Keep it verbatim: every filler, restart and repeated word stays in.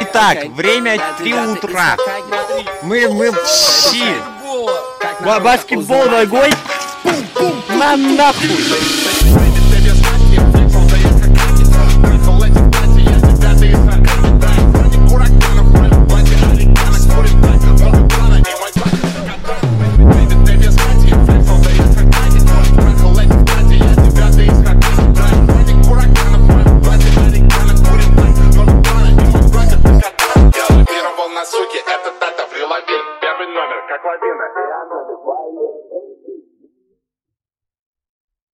Итак, время три утра. Мы, мы все. Баскетбол ногой. На нахуй.